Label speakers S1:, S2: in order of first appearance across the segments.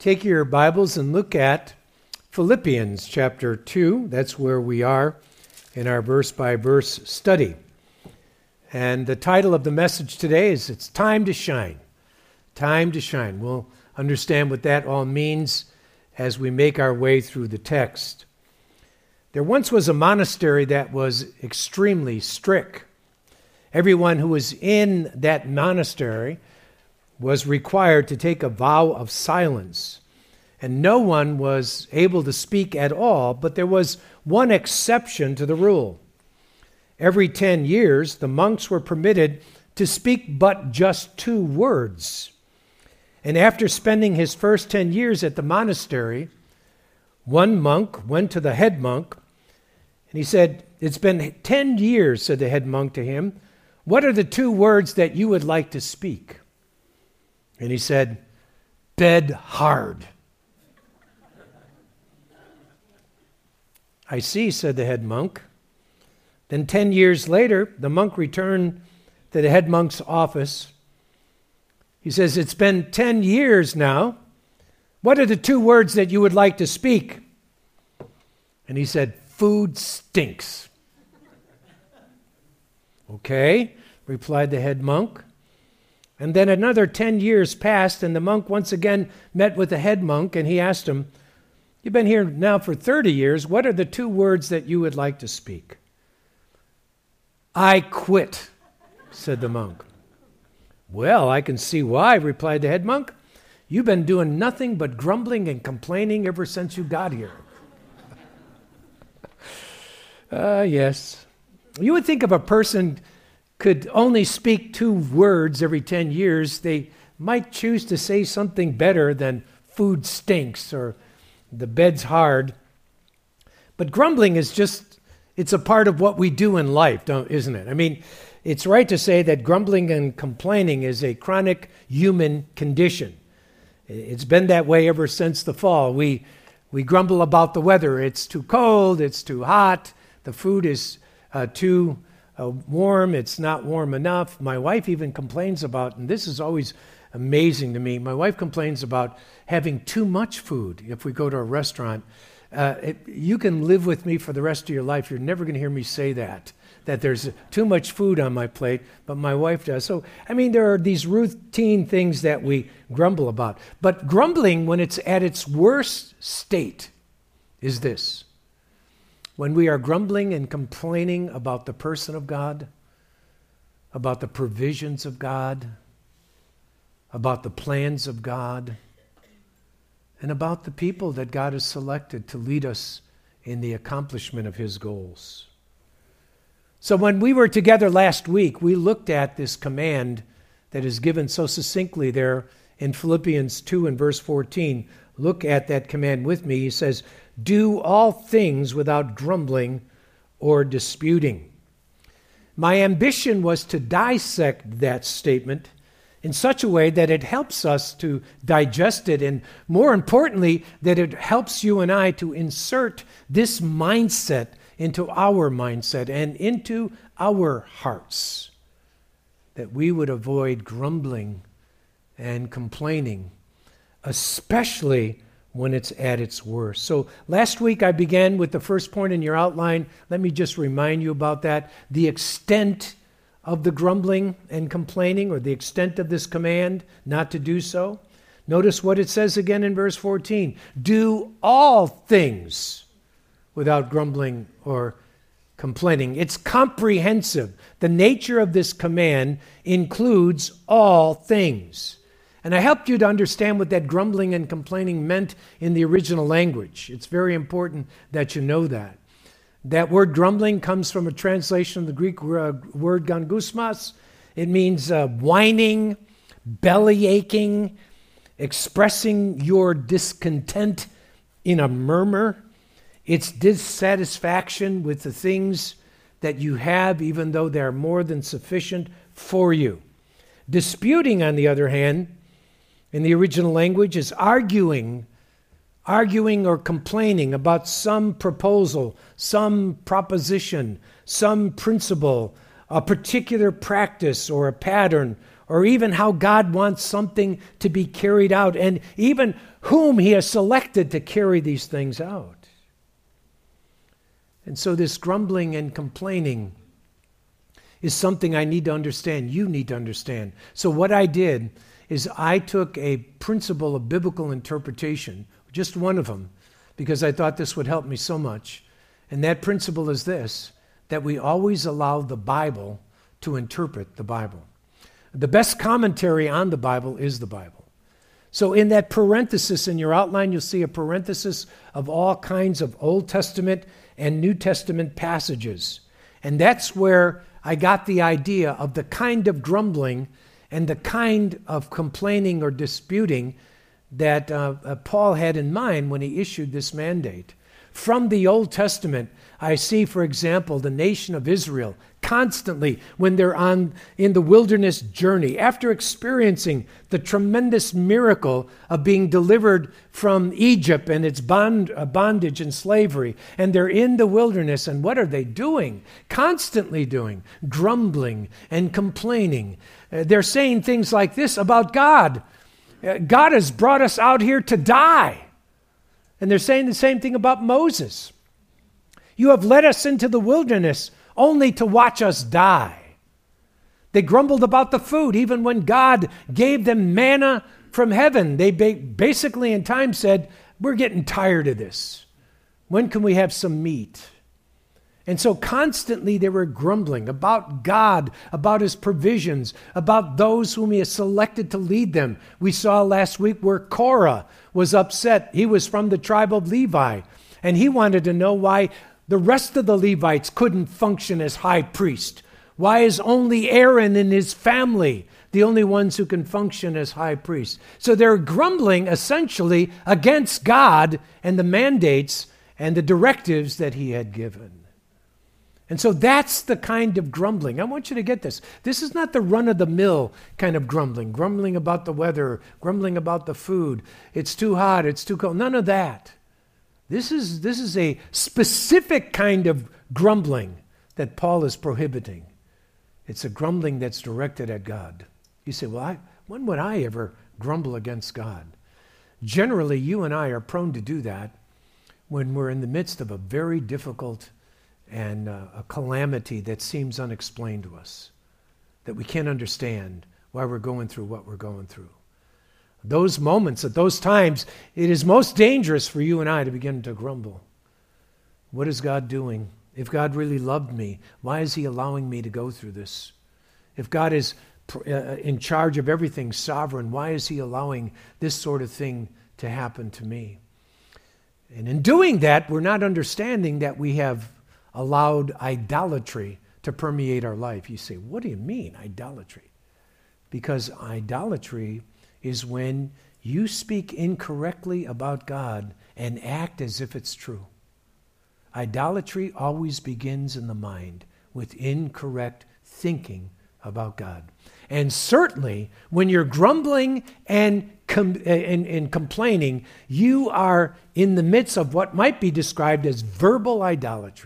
S1: take your Bibles and look at Philippians chapter 2. That's where we are in our verse-by-verse study. And the title of the message today is It's Time to Shine. Time to Shine. We'll understand what that all means as we make our way through the text. There once was a monastery that was extremely strict. Everyone who was in that monastery was required to take a vow of silence. And no one was able to speak at all, but there was one exception to the rule. Every 10 years, the monks were permitted to speak but just 2 words. And after spending his first 10 years at the monastery, one monk went to the head monk, and he said, "It's been 10 years," said the head monk to him. "What are the 2 words that you would like to speak?" And he said, "Bed hard." "I see," said the head monk. Then 10 years later, the monk returned to the head monk's office. He says, "It's been 10 years now. What are the 2 words that you would like to speak?" And he said, "Food stinks." "Okay," replied the head monk. And then another 10 years passed, and the monk once again met with the head monk, and he asked him, "You've been here now for 30 years. What are the 2 words that you would like to speak?" "I quit," said the monk. "Well, I can see why," replied the head monk. "You've been doing nothing but grumbling and complaining ever since you got here." Yes. You would think if a person could only speak 2 words every 10 years, they might choose to say something better than "food stinks" or "the bed's hard." But grumbling is it's a part of what we do in life, isn't it? I mean, it's right to say that grumbling and complaining is a chronic human condition. It's been that way ever since the fall. We grumble about the weather. It's too cold, it's too hot, the food is too warm, it's not warm enough. My wife even complains about, and this is always amazing to me, my wife complains about having too much food if we go to a restaurant. You can live with me for the rest of your life. You're never going to hear me say that there's too much food on my plate, but my wife does. So, I mean, there are these routine things that we grumble about. But grumbling, when it's at its worst state, is this. When we are grumbling and complaining about the person of God, about the provisions of God, about the plans of God, and about the people that God has selected to lead us in the accomplishment of His goals. So when we were together last week, we looked at this command that is given so succinctly there in Philippians 2 and verse 14. Look at that command with me. He says, "Do all things without grumbling or disputing." My ambition was to dissect that statement in such a way that it helps us to digest it, and more importantly, that it helps you and I to insert this mindset into our mindset and into our hearts, that we would avoid grumbling and complaining, especially when it's at its worst. So last week I began with the first point in your outline. Let me just remind you about that. The extent of the grumbling and complaining, or the extent of this command not to do so. Notice what it says again in verse 14. Do all things without grumbling or complaining. It's comprehensive. The nature of this command includes all things. And I helped you to understand what that grumbling and complaining meant in the original language. It's very important that you know that. That word grumbling comes from a translation of the Greek word gangusmas. It means whining, belly aching, expressing your discontent in a murmur. It's dissatisfaction with the things that you have, even though they are more than sufficient for you. Disputing, on the other hand, in the original language, is arguing or complaining about some proposal, some proposition, some principle, a particular practice or a pattern or even how God wants something to be carried out, and even whom he has selected to carry these things out. And so this grumbling and complaining is something I need to understand. You need to understand. So what I did is I took a principle of biblical interpretation, just one of them, because I thought this would help me so much. And that principle is this, that we always allow the Bible to interpret the Bible. The best commentary on the Bible is the Bible. So in that parenthesis in your outline, you'll see a parenthesis of all kinds of Old Testament and New Testament passages. And that's where I got the idea of the kind of grumbling and the kind of complaining or disputing that Paul had in mind when he issued this mandate. From the Old Testament, I see, for example, the nation of Israel constantly when they're in the wilderness journey, after experiencing the tremendous miracle of being delivered from Egypt and its bondage and slavery, and they're in the wilderness, and what are they doing? Constantly doing, grumbling and complaining. They're saying things like this about God. God has brought us out here to die. And they're saying the same thing about Moses. You have led us into the wilderness only to watch us die. They grumbled about the food, even when God gave them manna from heaven. They basically in time said, we're getting tired of this. When can we have some meat? And so constantly they were grumbling about God, about his provisions, about those whom he has selected to lead them. We saw last week where Korah was upset. He was from the tribe of Levi, and he wanted to know why the rest of the Levites couldn't function as high priest. Why is only Aaron and his family the only ones who can function as high priest? So they're grumbling essentially against God and the mandates and the directives that he had given. And so that's the kind of grumbling. I want you to get this. This is not the run-of-the-mill kind of grumbling about the weather, grumbling about the food. It's too hot, it's too cold. None of that. This is a specific kind of grumbling that Paul is prohibiting. It's a grumbling that's directed at God. You say, well, when would I ever grumble against God? Generally, you and I are prone to do that when we're in the midst of a very difficult and a calamity that seems unexplained to us, that we can't understand why we're going through what we're going through. Those moments, at those times, it is most dangerous for you and I to begin to grumble. What is God doing? If God really loved me, why is he allowing me to go through this? If God is in charge of everything, sovereign, why is he allowing this sort of thing to happen to me? And in doing that, we're not understanding that we have allowed idolatry to permeate our life. You say, what do you mean, idolatry? Because idolatry is when you speak incorrectly about God and act as if it's true. Idolatry always begins in the mind with incorrect thinking about God. And certainly, when you're grumbling and complaining, you are in the midst of what might be described as verbal idolatry.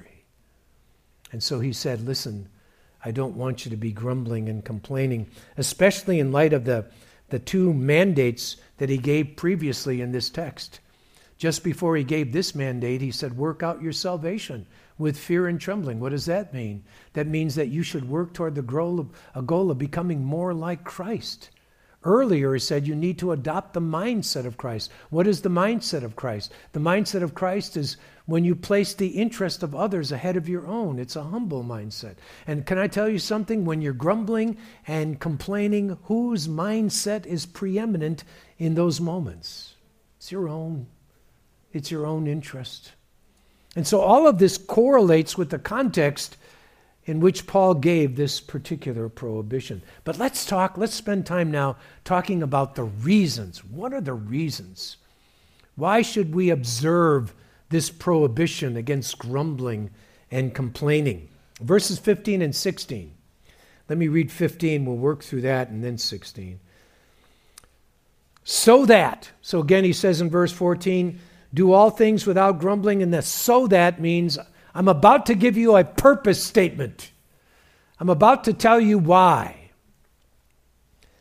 S1: And so he said, listen, I don't want you to be grumbling and complaining, especially in light of the two mandates that he gave previously in this text. Just before he gave this mandate, he said, work out your salvation with fear and trembling. What does that mean? That means that you should work toward a goal of becoming more like Christ. Earlier, he said you need to adopt the mindset of Christ. What is the mindset of Christ? The mindset of Christ is when you place the interest of others ahead of your own. It's a humble mindset. And can I tell you something? When you're grumbling and complaining, whose mindset is preeminent in those moments? It's your own. It's your own interest. And so all of this correlates with the context in which Paul gave this particular prohibition. But let's spend time now talking about the reasons. What are the reasons? Why should we observe this prohibition against grumbling and complaining? Verses 15 and 16. Let me read 15, we'll work through that, and then 16. So again he says in verse 14, do all things without grumbling, and the so that means I'm about to give you a purpose statement. I'm about to tell you why.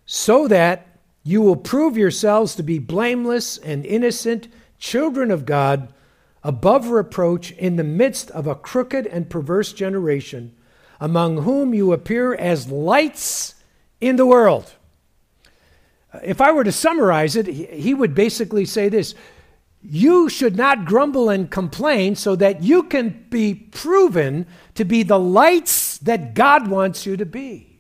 S1: so that you will prove yourselves to be blameless and innocent children of God, above reproach in the midst of a crooked and perverse generation, among whom you appear as lights in the world. If I were to summarize it, he would basically say this: you should not grumble and complain so that you can be proven to be the lights that God wants you to be.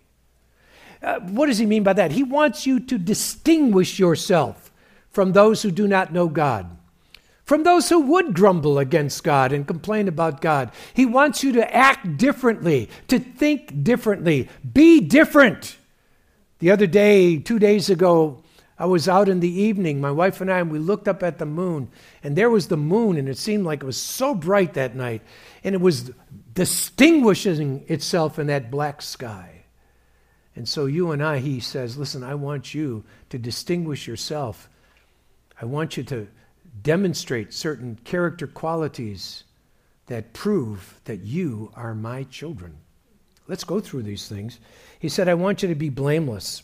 S1: What does he mean by that? He wants you to distinguish yourself from those who do not know God, from those who would grumble against God and complain about God. He wants you to act differently, to think differently, be different. The other day, 2 days ago, I was out in the evening, my wife and we looked up at the moon, and there was the moon, and it seemed like it was so bright that night, and it was distinguishing itself in that black sky. And so he says, listen, I want you to distinguish yourself. I want you to demonstrate certain character qualities that prove that you are my children. Let's go through these things. He said, I want you to be blameless.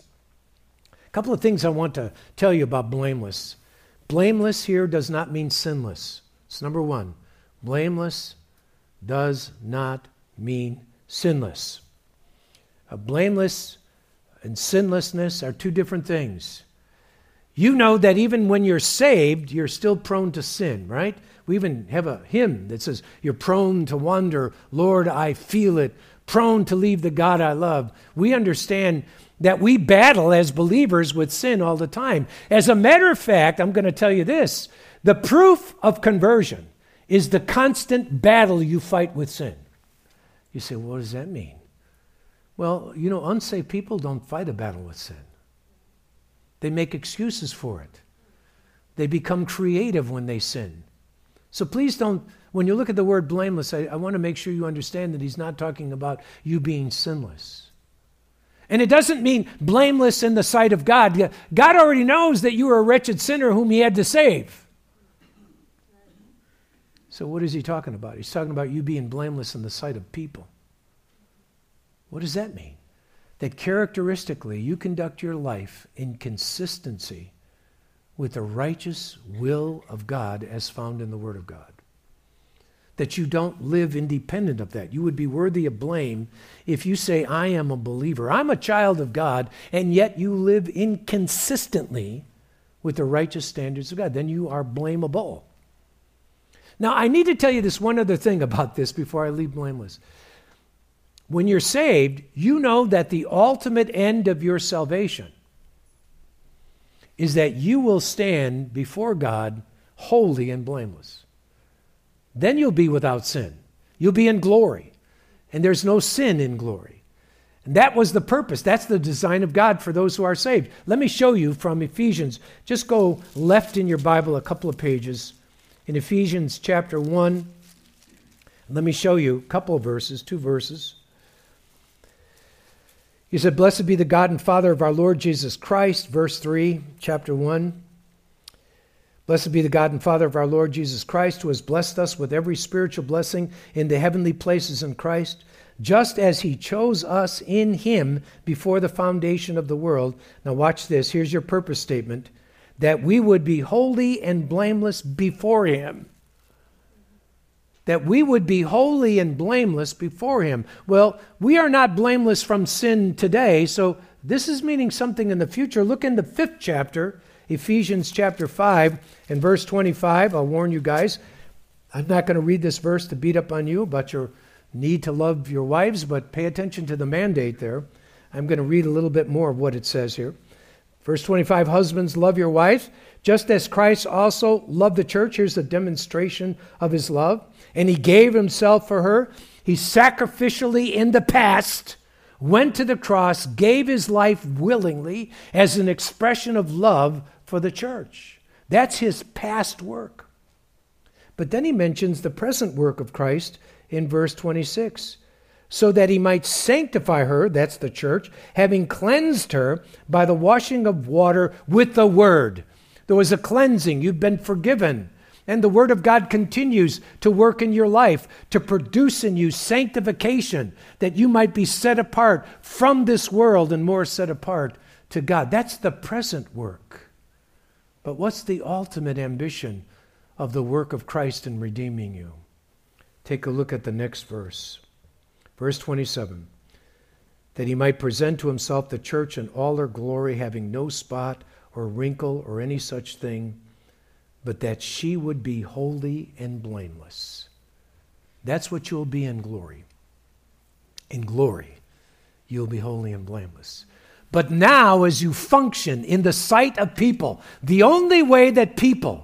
S1: A couple of things I want to tell you about blameless. Blameless here does not mean sinless. It's number one. Blameless does not mean sinless. Blameless and sinlessness are two different things. You know that even when you're saved, you're still prone to sin, right? We even have a hymn that says, you're prone to wander, Lord, I feel it, prone to leave the God I love. We understand that we battle as believers with sin all the time. As a matter of fact, I'm going to tell you this, the proof of conversion is the constant battle you fight with sin. You say, what does that mean? Well, unsaved people don't fight a battle with sin. They make excuses for it. They become creative when they sin. So please don't, when you look at the word blameless, I want to make sure you understand that he's not talking about you being sinless. And it doesn't mean blameless in the sight of God. God already knows that you are a wretched sinner whom he had to save. So what is he talking about? He's talking about you being blameless in the sight of people. What does that mean? That characteristically you conduct your life in consistency with the righteous will of God as found in the Word of God. That you don't live independent of that. You would be worthy of blame if you say, I am a believer, I'm a child of God, and yet you live inconsistently with the righteous standards of God. Then you are blamable. Now, I need to tell you this one other thing about this before I leave blameless. When you're saved, you know that the ultimate end of your salvation is that you will stand before God holy and blameless. Then you'll be without sin. You'll be in glory. And there's no sin in glory. And that was the purpose. That's the design of God for those who are saved. Let me show you from Ephesians. Just go left in your Bible a couple of pages. In Ephesians chapter 1, let me show you a couple of verses, 2 verses. He said, blessed be the God and Father of our Lord Jesus Christ, verse 3, chapter 1. Blessed be the God and Father of our Lord Jesus Christ, who has blessed us with every spiritual blessing in the heavenly places in Christ, just as he chose us in him before the foundation of the world. Now watch this. Here's your purpose statement. That we would be holy and blameless before him. That we would be holy and blameless before him. Well, we are not blameless from sin today, so this is meaning something in the future. Look in the 5th chapter, Ephesians chapter 5 and verse 25. I'll warn you guys, I'm not going to read this verse to beat up on you about your need to love your wives, but pay attention to the mandate there. I'm going to read a little bit more of what it says here. Verse 25, husbands, love your wives, just as Christ also loved the church. Here's a demonstration of his love. And he gave himself for her. He sacrificially in the past went to the cross, gave his life willingly as an expression of love for the church. That's his past work. But then he mentions the present work of Christ in verse 26. So that he might sanctify her, that's the church, having cleansed her by the washing of water with the word. There was a cleansing. You've been forgiven. And the word of God continues to work in your life, to produce in you sanctification, that you might be set apart from this world and more set apart to God. That's the present work. But what's the ultimate ambition of the work of Christ in redeeming you? Take a look at the next verse. Verse 27. That he might present to himself the church in all her glory, having no spot or wrinkle or any such thing, but that she would be holy and blameless. That's what you'll be in glory. In glory, you'll be holy and blameless. But now, as you function in the sight of people, the only way that people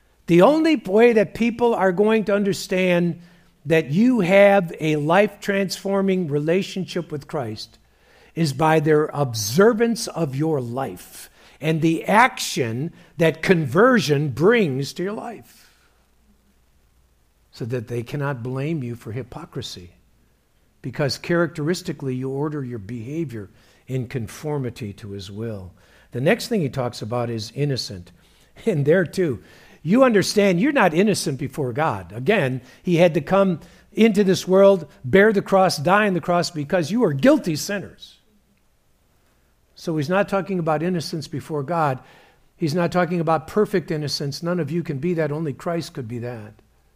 S1: are going to understand that you have a life-transforming relationship with Christ is by their observance of your life and the action that conversion brings to your life, so that they cannot blame you for hypocrisy, because characteristically you order your behavior in conformity to his will. The next thing he talks about is innocent. And there too, you understand you're not innocent before God. Again, he had to come into this world, bear the cross, die on the cross because you are guilty sinners. So he's not talking about innocence before God. He's not talking about perfect innocence. None of you can be that. Only Christ could be that.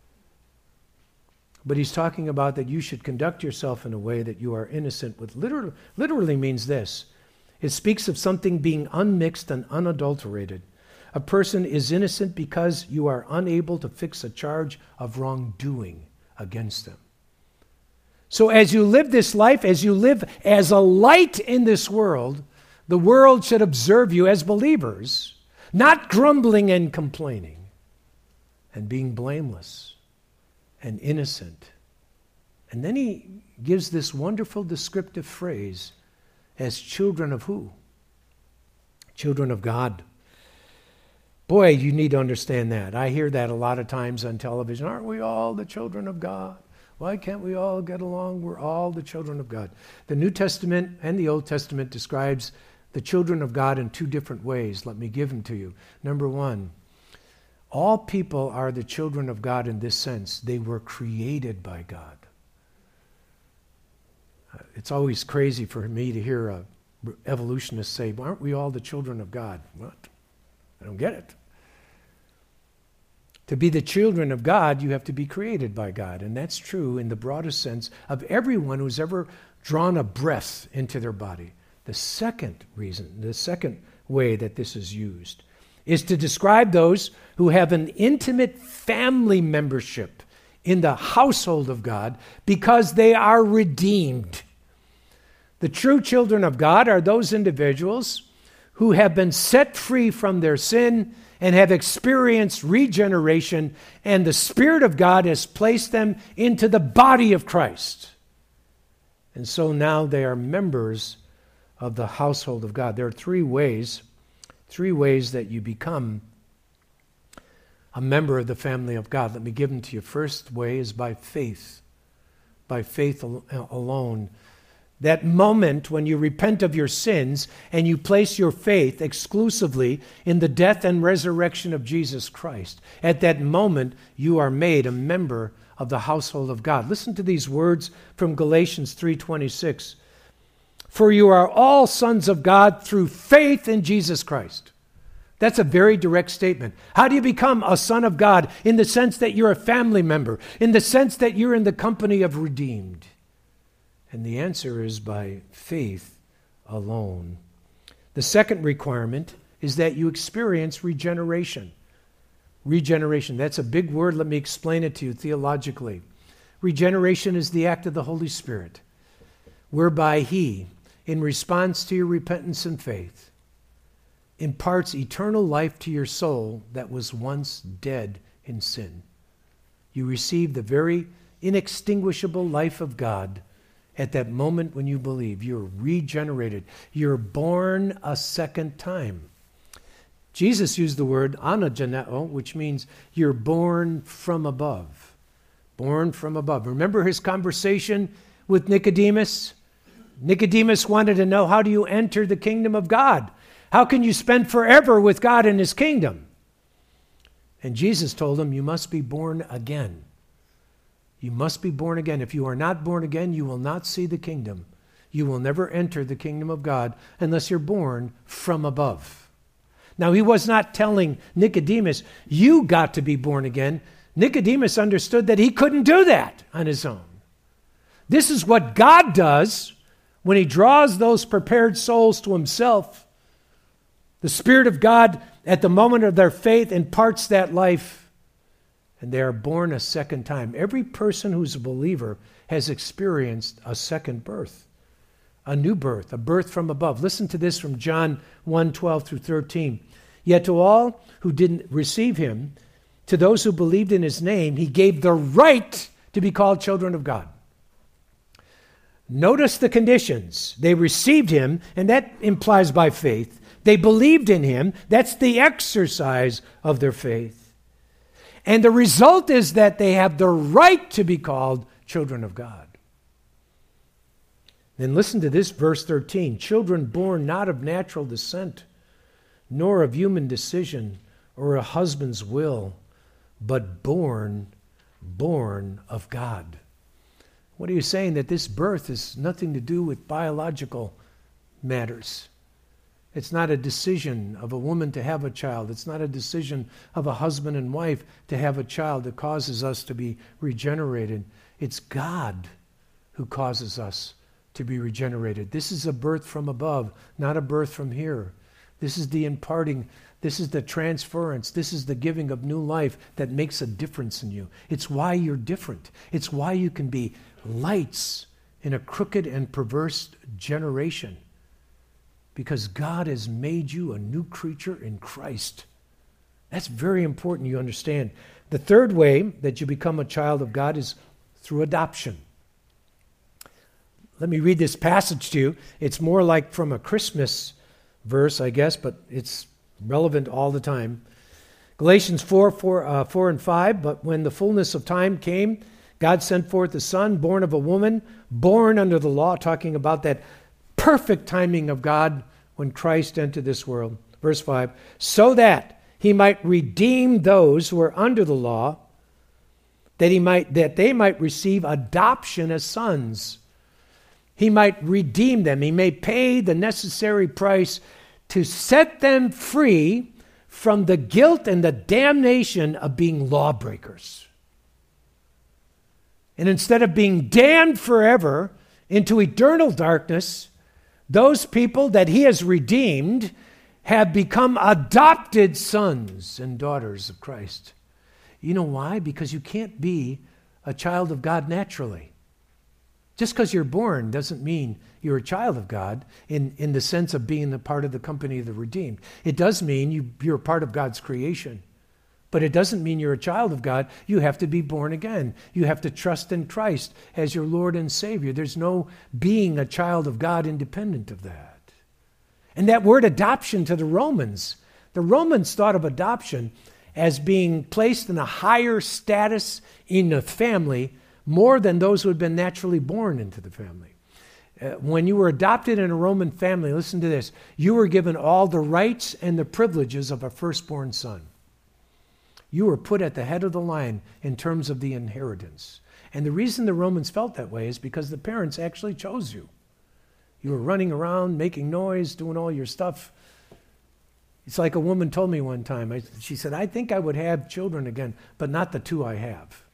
S1: But he's talking about that you should conduct yourself in a way that you are innocent, which literally means this. It speaks of something being unmixed and unadulterated. A person is innocent because you are unable to fix a charge of wrongdoing against them. So as you live this life, as you live as a light in this world, the world should observe you as believers, not grumbling and complaining, and being blameless and innocent. And then he gives this wonderful descriptive phrase, as children of who? Children of God. Boy, you need to understand that. I hear that a lot of times on television. Aren't we all the children of God? Why can't we all get along? We're all the children of God. The New Testament and the Old Testament describes the children of God in two different ways. Let me give them to you. Number one, all people are the children of God in this sense. They were created by God. It's always crazy for me to hear a evolutionist say, aren't we all the children of God? What? I don't get it. To be the children of God, you have to be created by God. And that's true in the broadest sense of everyone who's ever drawn a breath into their body. The second reason, the second way that this is used, is to describe those who have an intimate family membership in the household of God because they are redeemed. The true children of God are those individuals who have been set free from their sin and have experienced regeneration, and the Spirit of God has placed them into the body of Christ. And so now they are members of the household of God. There are three ways that you become a member of the family of God. Let me give them to you. First way is by faith alone. That moment when you repent of your sins and you place your faith exclusively in the death and resurrection of Jesus Christ. At that moment, you are made a member of the household of God. Listen to these words from Galatians 3:26. For you are all sons of God through faith in Jesus Christ. That's a very direct statement. How do you become a son of God? In the sense that you're a family member, in the sense that you're in the company of redeemed. And the answer is by faith alone. The second requirement is that you experience regeneration. Regeneration, that's a big word. Let me explain it to you theologically. Regeneration is the act of the Holy Spirit, whereby He, in response to your repentance and faith, imparts eternal life to your soul that was once dead in sin. You receive the very inextinguishable life of God at that moment when you believe. You're regenerated. You're born a second time. Jesus used the word anageneo, which means you're born from above. Born from above. Remember his conversation with Nicodemus? Nicodemus wanted to know, how do you enter the kingdom of God? How can you spend forever with God in his kingdom? And Jesus told him, you must be born again. You must be born again. If you are not born again, you will not see the kingdom. You will never enter the kingdom of God unless you're born from above. Now, he was not telling Nicodemus, you got to be born again. Nicodemus understood that he couldn't do that on his own. This is what God does when he draws those prepared souls to himself. The Spirit of God, at the moment of their faith, imparts that life, and they are born a second time. Every person who's a believer has experienced a second birth, a new birth, a birth from above. Listen to this from John 1:12 through 13. Yet to all who didn't receive him, to those who believed in his name, he gave the right to be called children of God. Notice the conditions. They received him, and that implies by faith. They believed in him. That's the exercise of their faith. And the result is that they have the right to be called children of God. Then listen to this, verse 13. Children born not of natural descent, nor of human decision or a husband's will, but born of God. What are you saying? That this birth has nothing to do with biological matters. It's not a decision of a woman to have a child. It's not a decision of a husband and wife to have a child that causes us to be regenerated. It's God who causes us to be regenerated. This is a birth from above, not a birth from here. This is the imparting, this is the transference, this is the giving of new life that makes a difference in you. It's why you're different. It's why you can be lights in a crooked and perverse generation. Because God has made you a new creature in Christ. That's very important you understand. The third way that you become a child of God is through adoption. Let me read this passage to you. It's more like from a Christmas verse, I guess, but it's relevant all the time. Galatians 4 and 5, but when the fullness of time came, God sent forth a son, born of a woman, born under the law, talking about that perfect timing of God when Christ entered this world. Verse 5, so that he might redeem those who are under the law, that they might receive adoption as sons. He might redeem them. He may pay the necessary price to set them free from the guilt and the damnation of being lawbreakers. And instead of being damned forever into eternal darkness, those people that he has redeemed have become adopted sons and daughters of Christ. You know why? Because you can't be a child of God naturally. Just because you're born doesn't mean you're a child of God in the sense of being a part of the company of the redeemed. It does mean you're a part of God's creation. But it doesn't mean you're a child of God. You have to be born again. You have to trust in Christ as your Lord and Savior. There's no being a child of God independent of that. And that word adoption to the Romans thought of adoption as being placed in a higher status in the family more than those who had been naturally born into the family. When you were adopted in a Roman family, listen to this, you were given all the rights and the privileges of a firstborn son. You were put at the head of the line in terms of the inheritance. And the reason the Romans felt that way is because the parents actually chose you. You were running around, making noise, doing all your stuff. It's like a woman told me one time, she said, I think I would have children again, but not the two I have.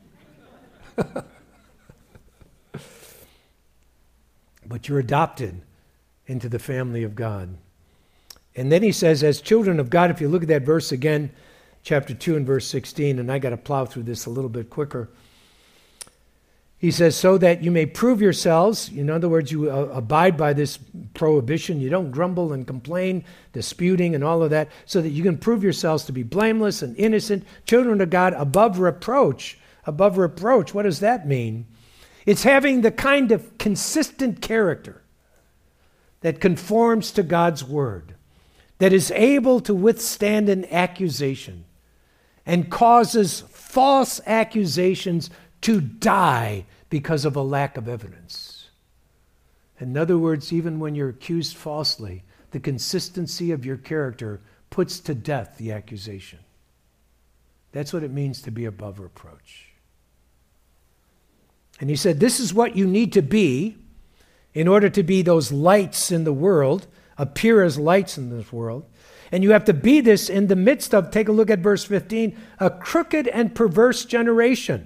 S1: But you're adopted into the family of God. And then he says, as children of God, if you look at that verse again, chapter 2 and verse 16, and I got to plow through this a little bit quicker. He says, so that you may prove yourselves, in other words, you abide by this prohibition, you don't grumble and complain, disputing and all of that, so that you can prove yourselves to be blameless and innocent, children of God, above reproach. Above reproach, what does that mean? It's having the kind of consistent character that conforms to God's word, that is able to withstand an accusation and causes false accusations to die because of a lack of evidence. In other words, even when you're accused falsely, the consistency of your character puts to death the accusation. That's what it means to be above reproach. And he said, this is what you need to be in order to be those lights in the world, appear as lights in this world. And you have to be this in the midst of, take a look at verse 15, a crooked and perverse generation.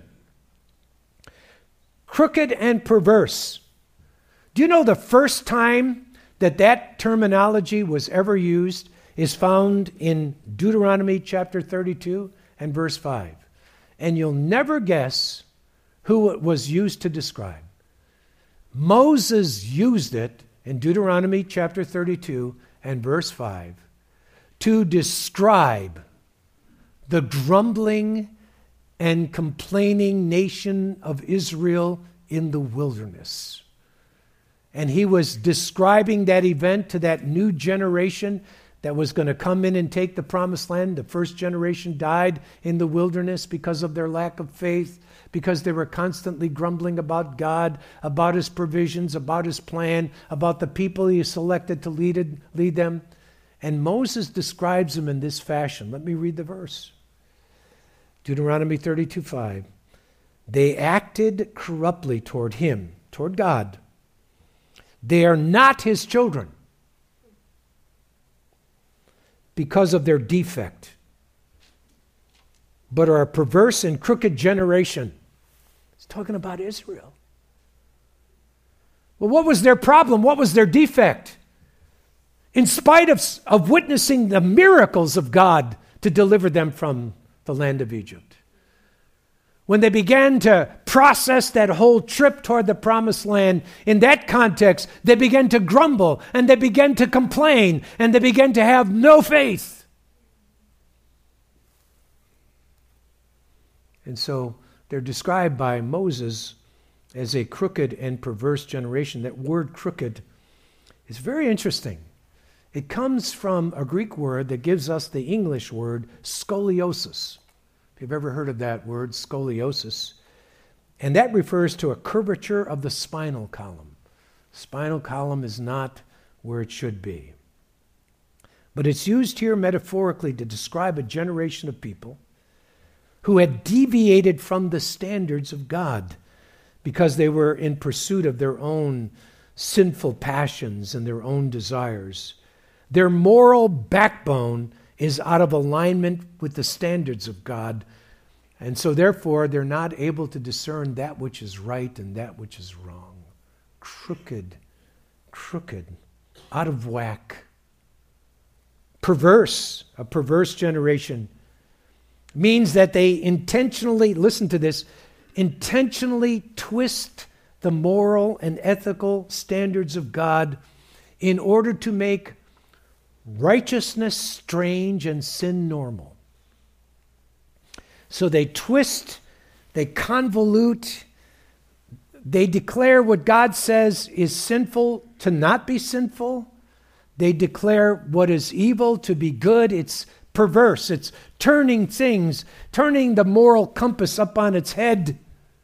S1: Crooked and perverse. Do you know the first time that terminology was ever used is found in Deuteronomy chapter 32 and verse 5. And you'll never guess who it was used to describe. Moses used it in Deuteronomy chapter 32 and verse 5 to describe the grumbling and complaining nation of Israel in the wilderness. And he was describing that event to that new generation that was going to come in and take the promised land. The first generation died in the wilderness because of their lack of faith, because they were constantly grumbling about God, about his provisions, about his plan, about the people he selected to lead them. And Moses describes them in this fashion. Let me read the verse. Deuteronomy 32:5. They acted corruptly toward him, toward God. They are not his children because of their defect, but are a perverse and crooked generation. It's talking about Israel. Well, what was their problem? What was their defect? In spite of witnessing the miracles of God to deliver them from the land of Egypt, when they began to process that whole trip toward the promised land, in that context, they began to grumble and they began to complain and they began to have no faith. And so they're described by Moses as a crooked and perverse generation. That word crooked is very interesting. It comes from a Greek word that gives us the English word scoliosis. If you've ever heard of that word, scoliosis. And that refers to a curvature of the spinal column. Spinal column is not where it should be. But it's used here metaphorically to describe a generation of people who had deviated from the standards of God because they were in pursuit of their own sinful passions and their own desires. Their moral backbone is out of alignment with the standards of God. And so therefore, they're not able to discern that which is right and that which is wrong. Crooked, out of whack. Perverse, a perverse generation, means that they intentionally, listen to this, intentionally twist the moral and ethical standards of God in order to make righteousness strange and sin normal. So they twist, they convolute, they declare what God says is sinful to not be sinful. They declare what is evil to be good. It's perverse. It's turning things, turning the moral compass up on its head.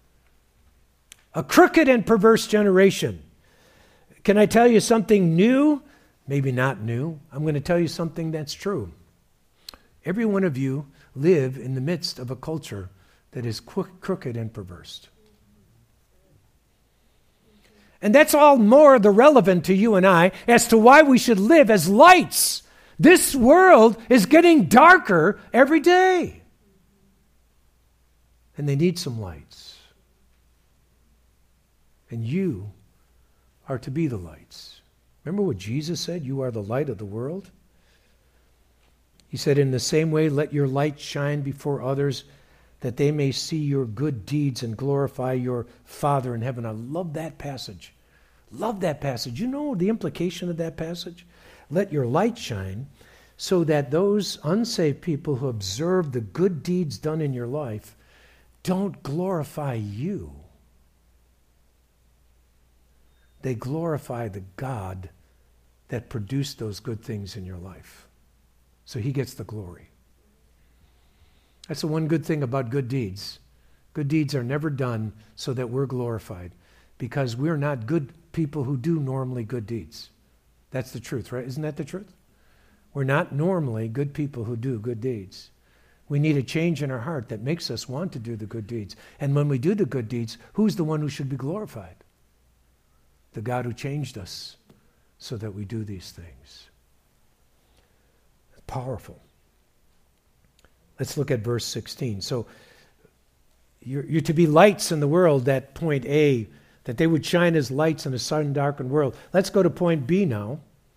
S1: A crooked and perverse generation. Can I tell you something new? Maybe not new. I'm going to tell you something that's true. Every one of you live in the midst of a culture that is crooked and perverse. And that's all more the relevant to you and I as to why we should live as lights. This world is getting darker every day. And they need some lights. And you are to be the lights. Remember what Jesus said? You are the light of the world. He said, in the same way, let your light shine before others that they may see your good deeds and glorify your Father in heaven. I love that passage. Love that passage. You know the implication of that passage? Let your light shine so that those unsaved people who observe the good deeds done in your life don't glorify you. They glorify the God that produced those good things in your life. So he gets the glory. That's the one good thing about good deeds. Good deeds are never done so that we're glorified, because we're not good people who do normally good deeds. That's the truth, right? Isn't that the truth? We're not normally good people who do good deeds. We need a change in our heart that makes us want to do the good deeds. And when we do the good deeds, who's the one who should be glorified? the God who changed us so that we do these things. Powerful. Let's look at verse 16. So you're to be lights in the world, that point A, that they would shine as lights in a sun-darkened world. Let's go to point B now.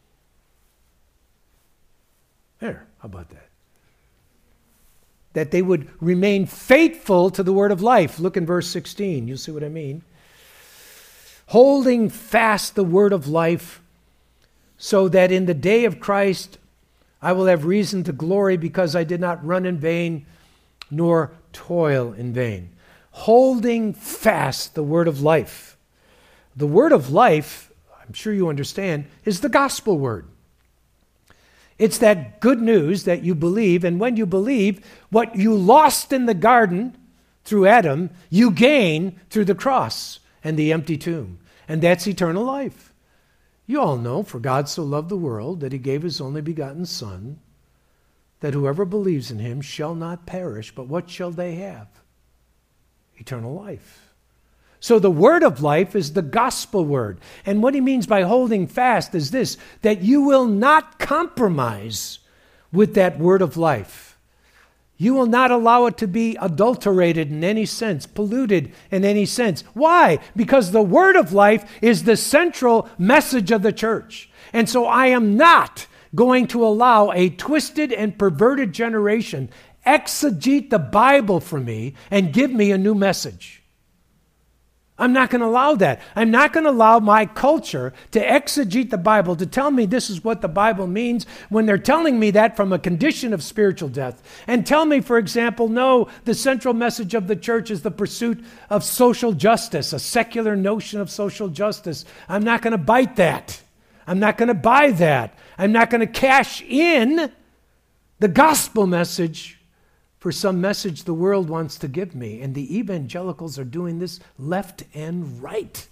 S1: There, how about that? That they would remain faithful to the word of life. Look in verse 16. You'll see what I mean. Holding fast the word of life, so that in the day of Christ I will have reason to glory, because I did not run in vain nor toil in vain. Holding fast the word of life. The word of life, I'm sure you understand, is the gospel word. It's that good news that you believe, and when you believe, what you lost in the garden through Adam, you gain through the cross and the empty tomb. And that's eternal life. You all know, for God so loved the world that he gave his only begotten Son, that whoever believes in him shall not perish, but what shall they have? Eternal life. So the word of life is the gospel word. And what he means by holding fast is this, that you will not compromise with that word of life. You will not allow it to be adulterated in any sense, polluted in any sense. Why? Because the word of life is the central message of the church. And so I am not going to allow a twisted and perverted generation exegete the Bible for me and give me a new message. I'm not going to allow that. I'm not going to allow my culture to exegete the Bible, to tell me this is what the Bible means when they're telling me that from a condition of spiritual death. And tell me, for example, no, the central message of the church is the pursuit of social justice, a secular notion of social justice. I'm not going to bite that. I'm not going to buy that. I'm not going to cash in the gospel message for some message the world wants to give me. And the evangelicals are doing this left and right.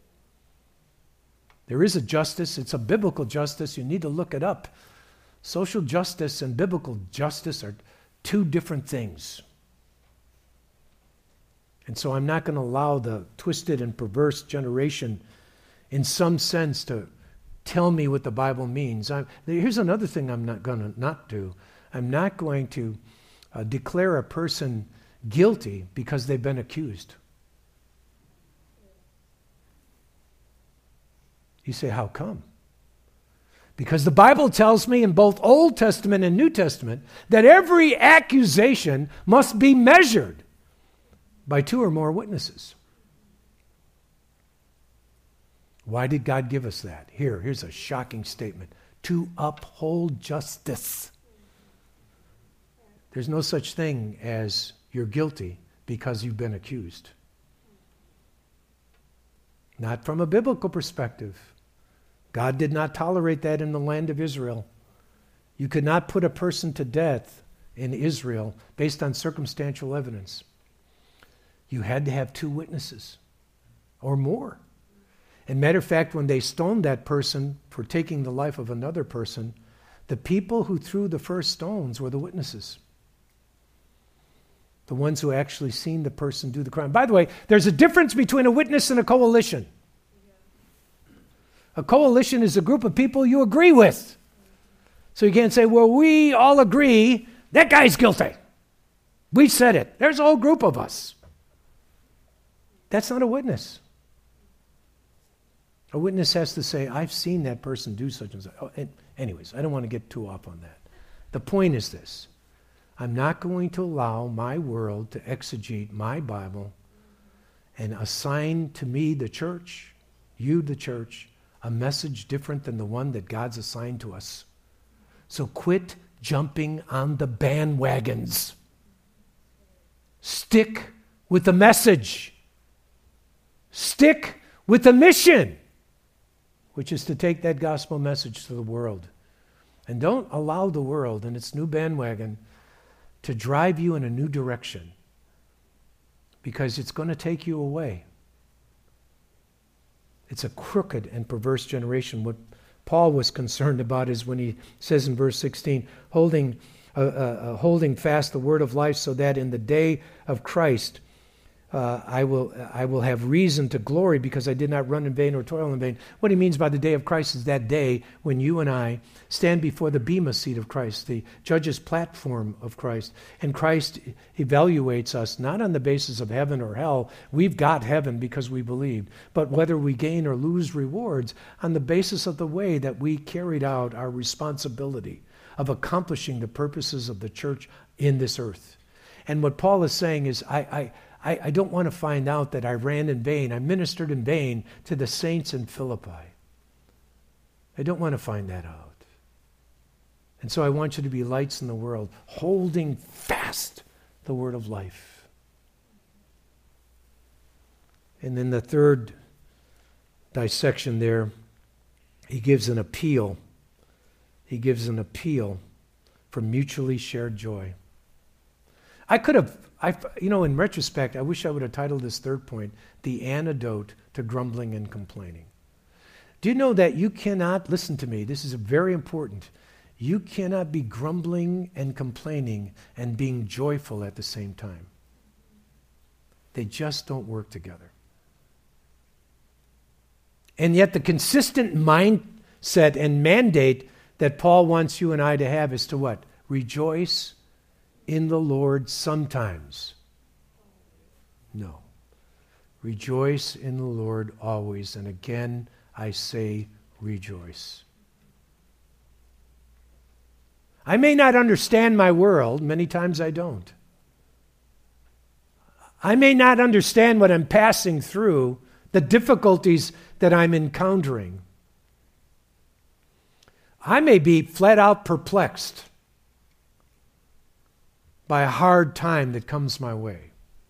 S1: There is a justice. It's a biblical justice. You need to look it up. Social justice and biblical justice are two different things. And so I'm not going to allow the twisted and perverse generation, in some sense, to tell me what the Bible means. Here's another thing I'm not going to not do. I'm not going to declare a person guilty because they've been accused. You say, how come? Because the Bible tells me in both Old Testament and New Testament that every accusation must be measured by 2 or more witnesses. Why did God give us that? Here's a shocking statement. To uphold justice. There's no such thing as you're guilty because you've been accused. Not from a biblical perspective. God did not tolerate that in the land of Israel. You could not put a person to death in Israel based on circumstantial evidence. You had to have 2 witnesses or more. And matter of fact, when they stoned that person for taking the life of another person, the people who threw the first stones were the witnesses. The ones who actually seen the person do the crime. By the way, there's a difference between a witness and a coalition. A coalition is a group of people you agree with. So you can't say, well, we all agree that guy's guilty. We said it. There's a whole group of us. That's not a witness. A witness has to say, I've seen that person do such and such. Oh, anyways, I don't want to get too off on that. The point is this. I'm not going to allow my world to exegete my Bible and assign to me, the church, you, the church, a message different than the one that God's assigned to us. So quit jumping on the bandwagons. Stick with the message. Stick with the mission, which is to take that gospel message to the world. And don't allow the world and its new bandwagon to drive you in a new direction, because it's going to take you away. It's a crooked and perverse generation. What Paul was concerned about is when he says in verse 16, holding fast the word of life, so that in the day of Christ I will have reason to glory because I did not run in vain or toil in vain. What he means by the day of Christ is that day when you and I stand before the bema seat of Christ, the judge's platform of Christ, and Christ evaluates us not on the basis of heaven or hell. We've got heaven because we believed, but whether we gain or lose rewards on the basis of the way that we carried out our responsibility of accomplishing the purposes of the church in this earth. And what Paul is saying is, I don't want to find out that I ran in vain, I ministered in vain to the saints in Philippi. I don't want to find that out. And so I want you to be lights in the world, holding fast the word of life. And then the third dissection there, he gives an appeal. He gives an appeal for mutually shared joy. In retrospect, I wish I would have titled this third point, The Antidote to Grumbling and Complaining. Do you know that you cannot, listen to me, this is very important, you cannot be grumbling and complaining and being joyful at the same time. They just don't work together. And yet the consistent mindset and mandate that Paul wants you and I to have is to what? Rejoice in the Lord sometimes. No. Rejoice in the Lord always. And again, I say rejoice. I may not understand my world. Many times I don't. I may not understand what I'm passing through, the difficulties that I'm encountering. I may be flat out perplexed by a hard time that comes my way.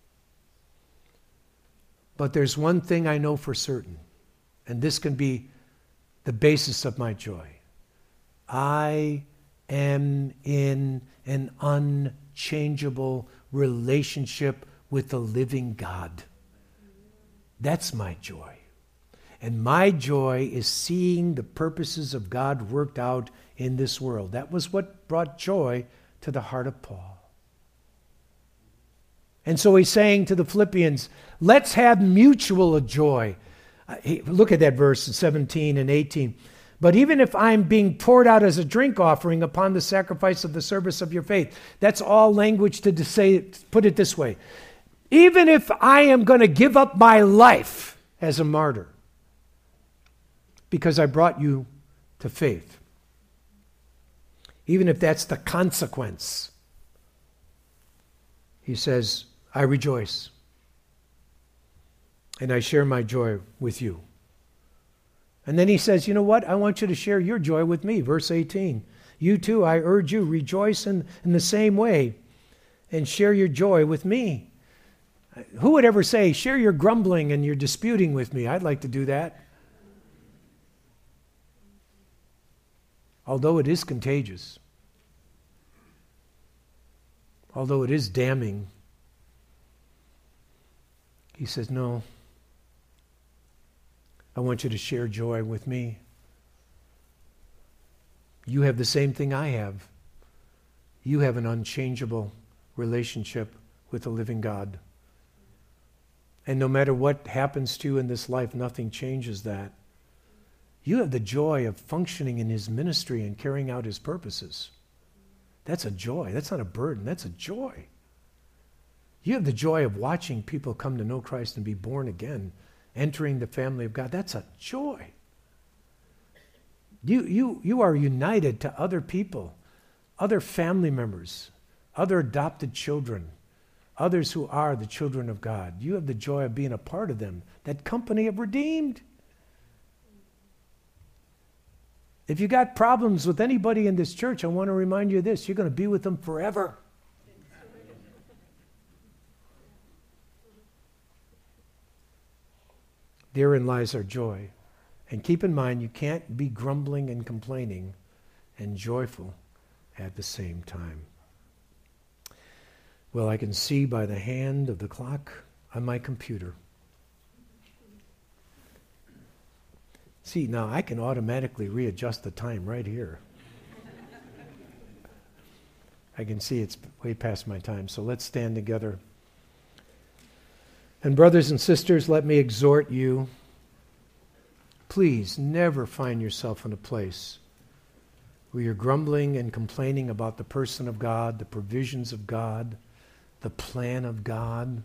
S1: But there's one thing I know for certain, and this can be the basis of my joy. I am in an unchangeable relationship with the living God. That's my joy. And my joy is seeing the purposes of God worked out in this world. That was what brought joy to the heart of Paul. And so he's saying to the Philippians, let's have mutual joy. Look at that verse 17 and 18. But even if I'm being poured out as a drink offering upon the sacrifice of the service of your faith, that's all language to say, put it this way. Even if I am going to give up my life as a martyr because I brought you to faith, even if that's the consequence, he says, I rejoice, and I share my joy with you. And then he says, you know what? I want you to share your joy with me. Verse 18. You too, I urge you, rejoice in the same way and share your joy with me. Who would ever say, share your grumbling and your disputing with me? I'd like to do that. Although it is contagious. Although it is damning. He says, no. I want you to share joy with me. You have the same thing I have. You have an unchangeable relationship with the living God. And no matter what happens to you in this life, nothing changes that. You have the joy of functioning in his ministry and carrying out his purposes. That's a joy. That's not a burden. That's a joy. You have the joy of watching people come to know Christ and be born again, entering the family of God. That's a joy. You are united to other people, other family members, other adopted children, others who are the children of God. You have the joy of being a part of them, that company of redeemed. If you got problems with anybody in this church, I want to remind you of this. You're going to be with them forever. Therein lies our joy. And keep in mind, you can't be grumbling and complaining and joyful at the same time. Well, I can see by the hand of the clock on my computer. See, now I can automatically readjust the time right here. I can see it's way past my time, so let's stand together And brothers and sisters, let me exhort you, please never find yourself in a place where you're grumbling and complaining about the person of God, the provisions of God, the plan of God.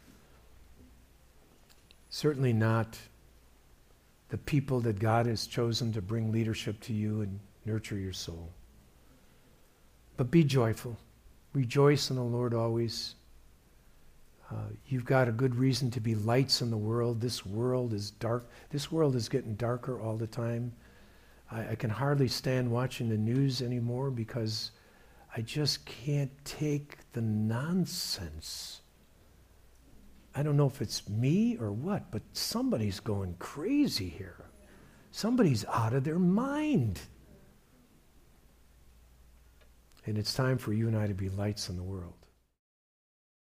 S1: Certainly not the people that God has chosen to bring leadership to you and nurture your soul. But be joyful. Rejoice in the Lord always. You've got a good reason to be lights in the world. This world is dark. This world is getting darker all the time. I can hardly stand watching the news anymore because I just can't take the nonsense. I don't know if it's me or what, but somebody's going crazy here. Somebody's out of their mind. And it's time for you and I to be lights in the world.